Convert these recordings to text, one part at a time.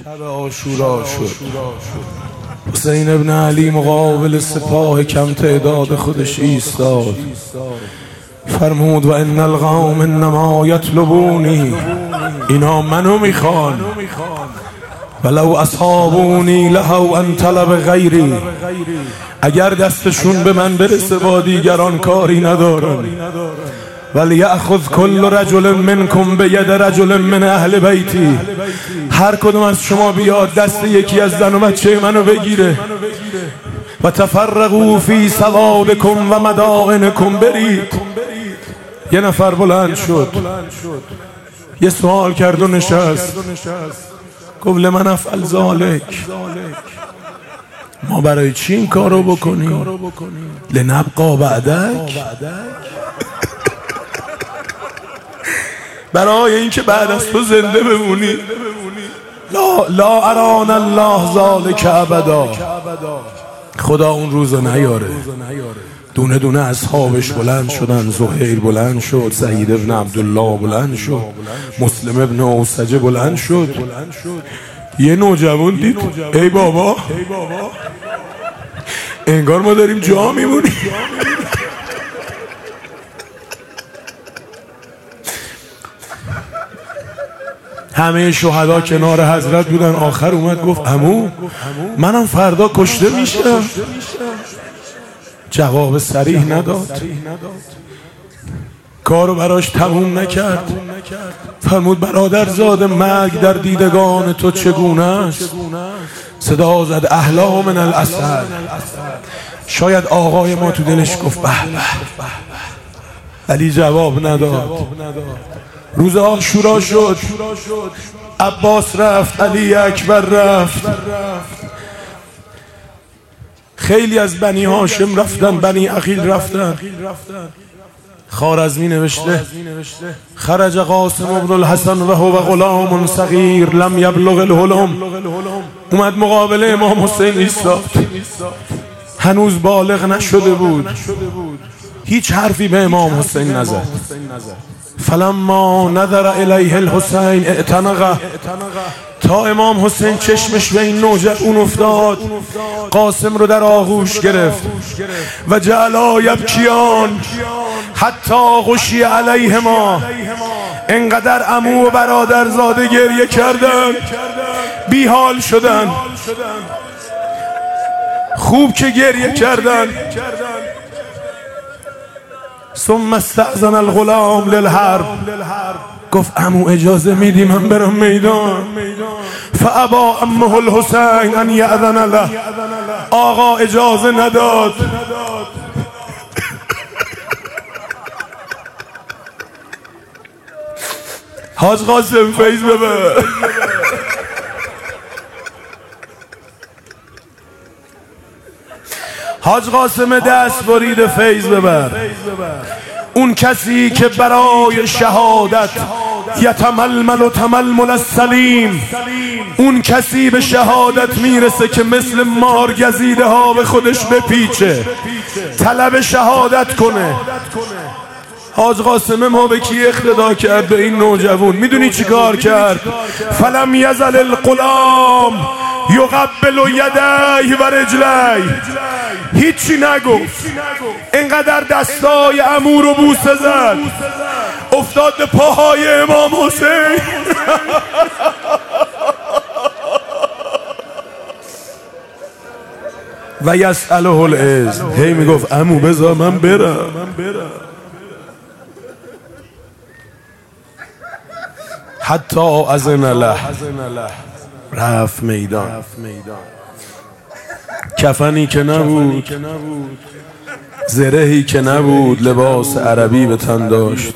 شب عاشورا شد. حسین ابن علی مقابل سپاه کم تعداد خودش ایستاد، فرمود و ان القوم انما یطلبونی، اینا منو میخوان، ولو اصحابونی لهو ان طلب غیری، اگر دستشون به من برسه با دیگران کاری ندارن. ولیأخذ کل رجل منکم بید رجل من اهل بیتی، هر کدوم از شما بیاد دست یکی از زن و بچه منو بگیره. و تفرقوا فی سوادکم و مدائنکم، برید. یه نفر بلند شد، یه سوال کرد و نشست، گفت لمن افعل ذالک، ما برای چی این کارو بکنیم؟ لنبقا بعدک، برای اینکه بعد از تو زنده بمونی. لا اران الله ذالک ابدا، خدا اون روزو نیاره. دونه دونه اصحابش بلند شدن، زهیر بلند شد، سعید ابن عبدالله بلند شد، مسلم ابن اوسجه بلند شد. یه نوجوان دید، ای بابا انگار ما داریم جا میمونیم. همه شهدا کنار حضرت بودن. آخر اومد گفت عمو منم فردا کشته میشم. جواب صریح نداد، کارو براش تموم نکرد. فرمود برادرزاده، مرگ در دیدگان تو چگونه است؟ صدا زد احلا من الاسد. شاید آقای ما تو دلش گفت به به، ولی جواب نداد. روز عاشورا شد، عباس رفت، علی اکبر رفت، خیلی از بنی هاشم رفتن، بنی عقیل رفتن. خوارزمی نوشته خرج قاسم ابن الحسن و هو غلام صغیر لم یبلغ الحلم، اومد مقابل امام حسین ایستاد، هنوز بالغ نشده بود، هیچ حرفی به امام حسین نزد. فلما نظر الیه الحسین اعتنقه، تا امام حسین چشمش به این نوجوان افتاد، قاسم رو در آغوش گرفت و جعلا یبکیان حتی غشی علیهما، انقدر عمو و برادرزاده گریه کردن، بیحال شدن. خوب که گریه کردن. ثم استأذن الغلام للحرب، گفت عمو اجازه میدی من برم میدان؟ فابا عمه الحسین ان یأذن له، آقا اجازه نداد. حاج قاسم فیض ببر. حاج قاسم دست برید فیض ببر. اون کسی که برای شهادت یتململ و تململ السلیم، اون کسی به شهادت میرسه که مثل مارگزیده ها به خودش بپیچه، طلب شهادت کنه. حاج قاسم ما به کی اقتدا کرد؟ به این نوجوان. میدونی چی کار کرد؟ فلم یزل الغلام یقبل یدیه و رجلیه، هیچی نگفت، اینقدر دستای عمو رو بوسه زد، افتاد به پاهای امام حسین. و یسأله الاذن، هی میگفت عمو بذار من برم. حتی اذن له، رفت میدان. کفنی که نبود، زرهی که نبود، لباس عربی به تن داشت.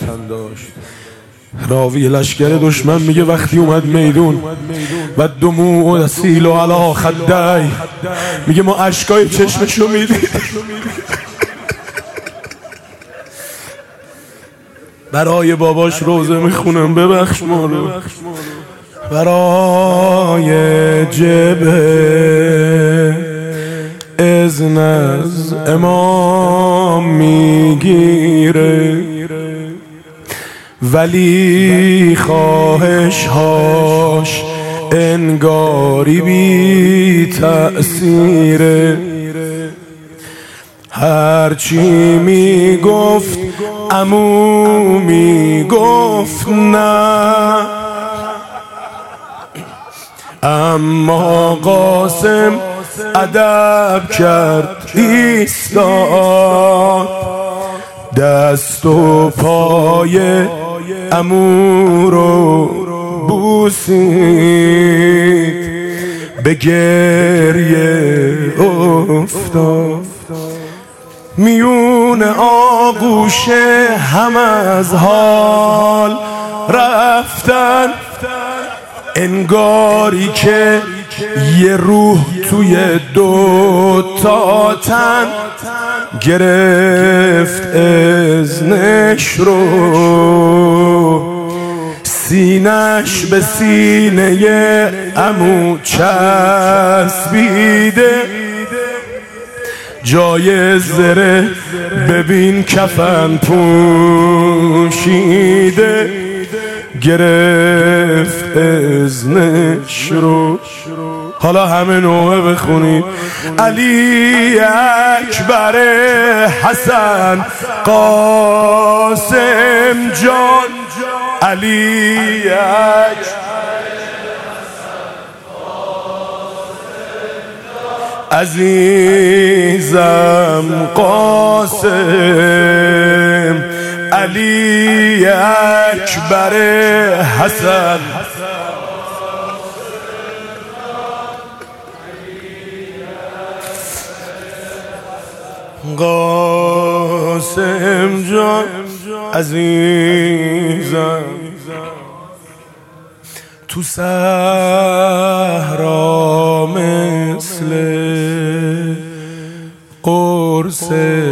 راوی لشکر دشمن میگه وقتی اومد میدون و دموع و سیل و علا خدای، میگه ما اشکای چشمشو میدید. برای باباش روزه میخونم ببخش ما رو، برای جبه اذن از امام میگیره، ولی خواهش هاش انگاری بی تأثیره. هرچی میگفت عمو میگفت نه، اما قاسم ادب کرد ایستاد، دست و پای عمو رو بوسید، به گریه افتاد. میون آغوش هم از حال رفتن، انگاری که یه روح توی دو تا تن گرفت اذنش رو، سینش به سینه عمو چسبیده، جای زره ببین کفن پوشیده، گرفت اذنش رو. حالا همه نوعه بخونید. علی اکبر حسن قاسم جان، علی اکبر عزیزم قاسم، علی اکبر حسن قاسم جان عزیزم. تو صحرا مثل قرص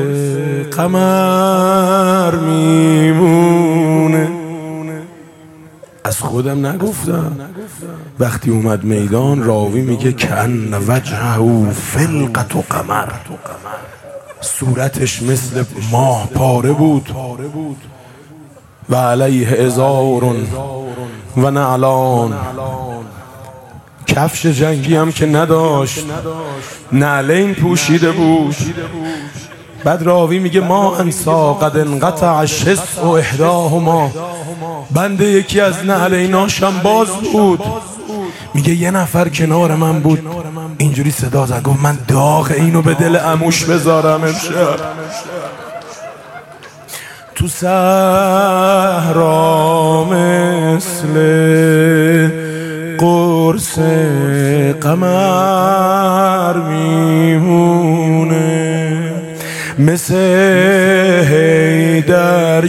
قمر میمونه. از خودم نگفتم، وقتی اومد میدان راوی میگه کن وجهه فلقة قمر، صورتش مثل ماه پاره بود و علیه ازار و نعلان، کفش جنگی هم که نداشت، نعلین پوشیده بود. بعد راوی میگه ما انسا قد انقطع شس و احداهما، بند یکی از نعلیناشم باز بود. میگه یه نفر کنار من بود، اینجوری صدا زد گفت من داغ اینو به دل عموش بذارم امشب. تو صحرا مثل قرص قمر میمونه، مثل حیدر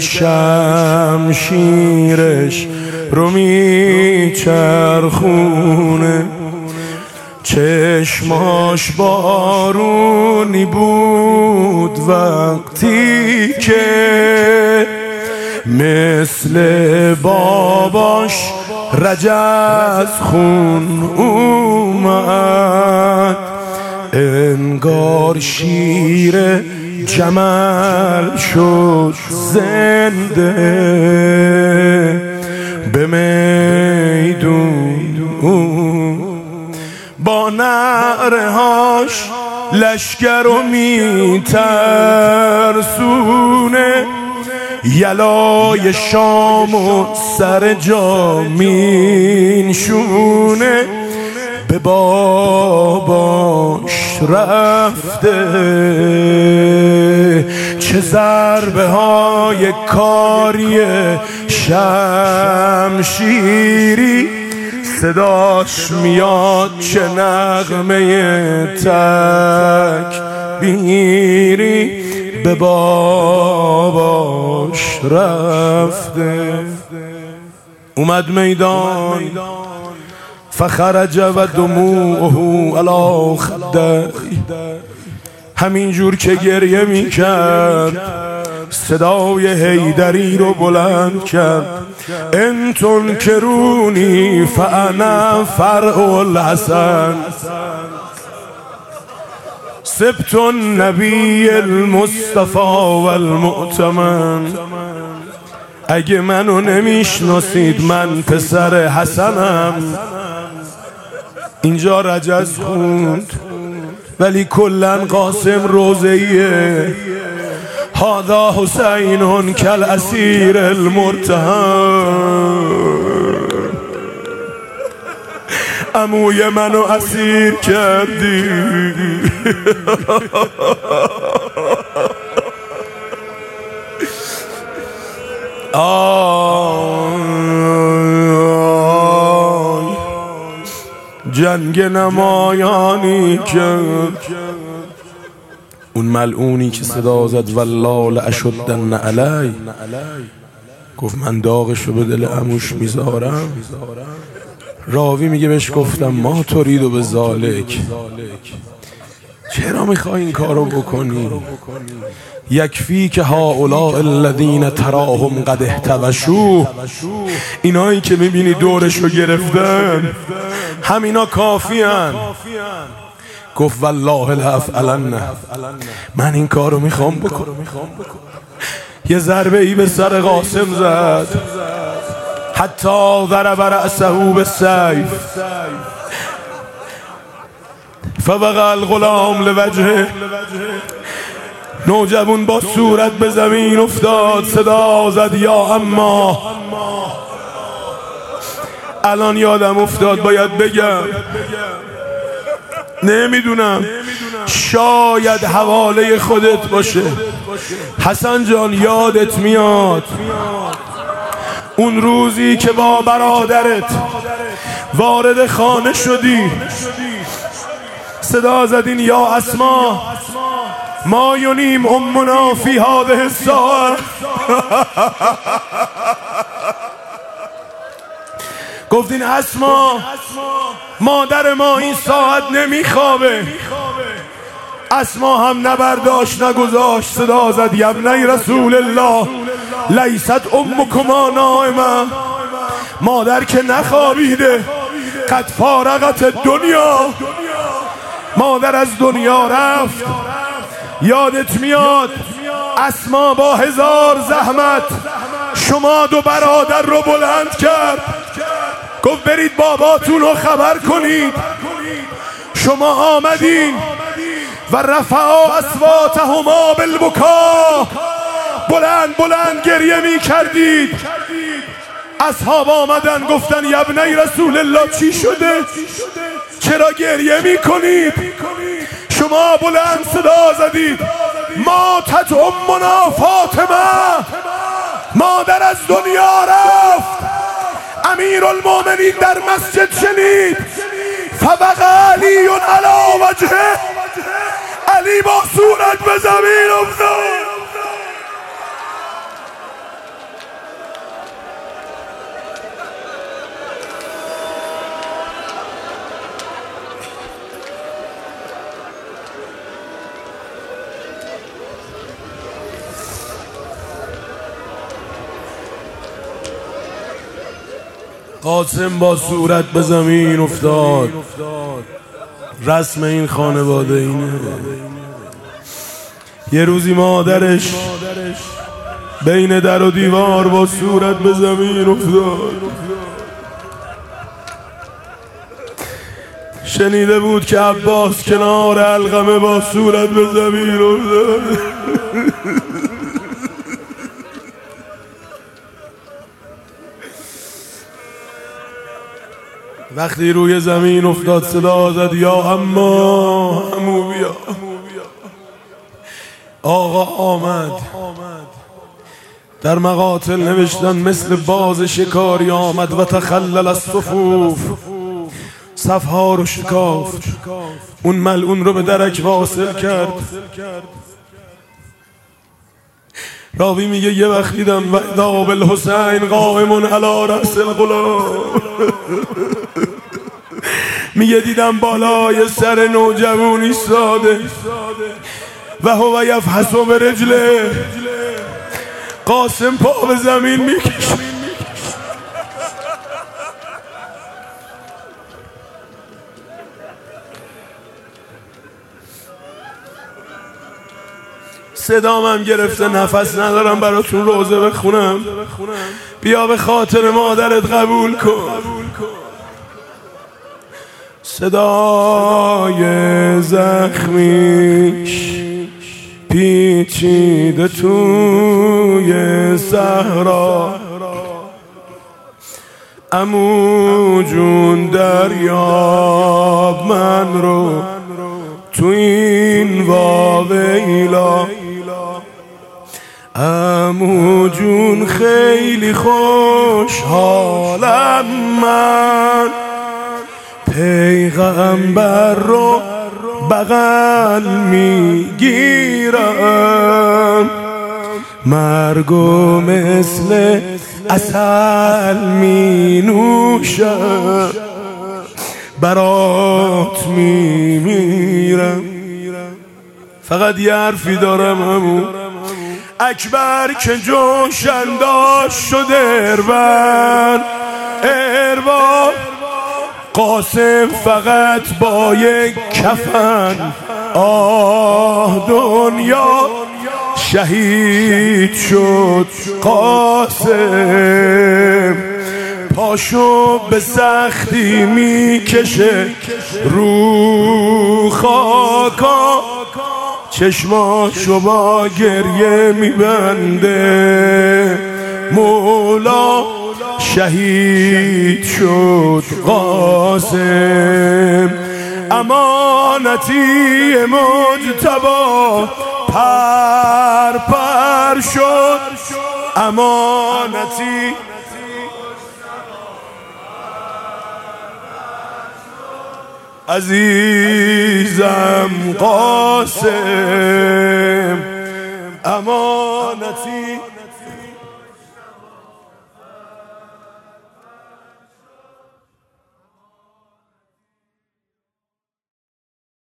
شمشیرش رو میچرخونه. چشماش بارونی بود وقتی که مثل باباش رجز خون اومد، انگار شیر جمل شد زنده به میدون، با نعرهاش لشکر رو میترسونه، یلای شام و سر جا مینشونه. به باباش رفته چه ضربه های کاری شمشیری، صداش میاد چه نغمه تکبیری. به باباش رفته اومد میدان، فخرج و دموعه علی خده، همینجور که گریه میکرد صدای حیدری رو بلند کرد. ان تنکرونی فانا فرع الحسن، سبت النبی المصطفى والمؤتمن. اگه منو نمیشناسید من پسر حسنم، اینجا رجز خوند ولی کلن قاسم روزهیه. هذا حسین کالاسیر المرتهن، عموی منو اسیر کردی. جنگ نمایانی کرد اون ملعونی که صدا زد والله لاشدن علی، گفت من داغشو به دل عموش میذارم. راوی میگه بهش گفتم ما تريد به ذالک، چرا میخوای این کارو بکنی؟ یکفی که هؤلاء الذین تراهم قد احتوشوا، اینایی که میبینی دورشو گرفتن همینا کافی هن. گفت والله لافعلن، من این کارو میخوام بکنم. یه ضربه ای به سر قاسم زد حتی ضرب رأسه بالسیف فوقع الغلام لوجهه. نوجوان با صورت به زمین افتاد، صدا زد یا اما. الان یادم افتاد باید بگم، نمیدونم شاید حواله خودت باشه. حسن جان یادت میاد اون روزی که با برادرت وارد خانه شدی، صدا زدین یا اسما ما ینیم امنا فی هذه الساعه. گفتین اسما مادر ما این ساعت نمیخوابه. اسما هم نبرداشت نگذاشت، صدا زد یبنی رسول الله لیست امکما نائمه، مادر که نخوابیده، قد فارغت دنیا، مادر از دنیا رفت. یادت میاد اسما با 1000 زحمت شما دو برادر رو بلند کرد، گفت برید باباتون رو خبر کنید. شما آمدین و رفعا اصواتهما بالبکا، بلند بلند گریه می کردید. اصحاب آمدن گفتن یبنی رسول الله چی شده؟ چرا گریه می کنید؟ شما بلند صدا زدید ماتت امنا فاطمه، مادر از دنیا رفت. امیرالمومنین در مسجد شنید فوقع علی علی وجهه، علی با صورت به زمین افتاد. قاسم با صورت به زمین افتاد. رسم این خانواده اینه. یه روزی مادرش بین در و دیوار با صورت به زمین افتاد. شنیده بود که عباس کنار علقمه با صورت به زمین افتاد. وقتی روی زمین افتاد صدا زد یا اما، عمو بیا. آقا آمد. در مقاتل نوشتن مثل باز شکاری آمد و تخلل الصفوف، صفها رو شکافت، اون ملعون رو به درک واصل کرد. راوی میگه یه وقت دیدم و اذا بالحسین قائم علی رأس الغلام، میگه دیدم بالای سر نوجوان ایستاده و هو یفحص برجله، قاسم پا به زمین میکشه. صدام هم گرفته، نفس ندارم براتون روزه بخونم. بیا به خاطر مادرت قبول کن. صدای زخمیش پیچیده توی صحرا. عمو جون دریاب من رو تو این واویلا. عمو جون خیلی خوشحالم من پیغمبر رو بغل میگیرم. مرگو مثل عسل می نوشم برات میمیرم. فقط یه حرفی دارم عمو، اکبر که جوشن داشت شد اربن قاسم فقط با یک کفن. آه دنیا شهید شد قاسم. پاشو به سختی میکشه رو خاکا، چشماشو با گریه میبنده. مولا شهید شد قاسم. امانتی مجتبی پر شد. امانتی عزیزم قاسم. امانتی